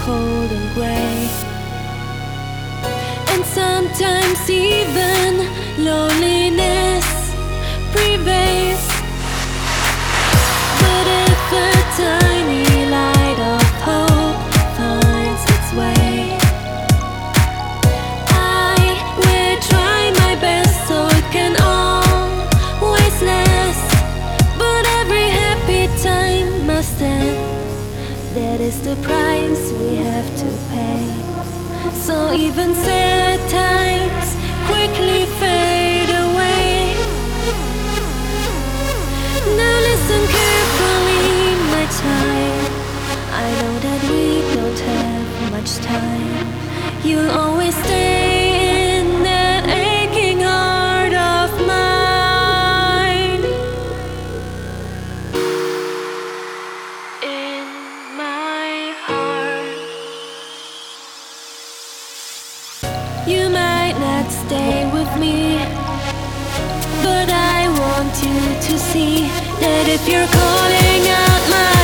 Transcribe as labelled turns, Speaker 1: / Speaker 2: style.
Speaker 1: cold and gray. And sometimes even loneliness prevails. But if a tiny light of hope finds its way, I will try my best so it can always last. But every happy time must end. That is the price we have to pay. So even sad times quickly fade away. Now listen carefully, my child. I know that we don't have much time. You'll always stay in that aching heart of mine. In my heart. You might not stay with me, but I want you to see that if you're calling out my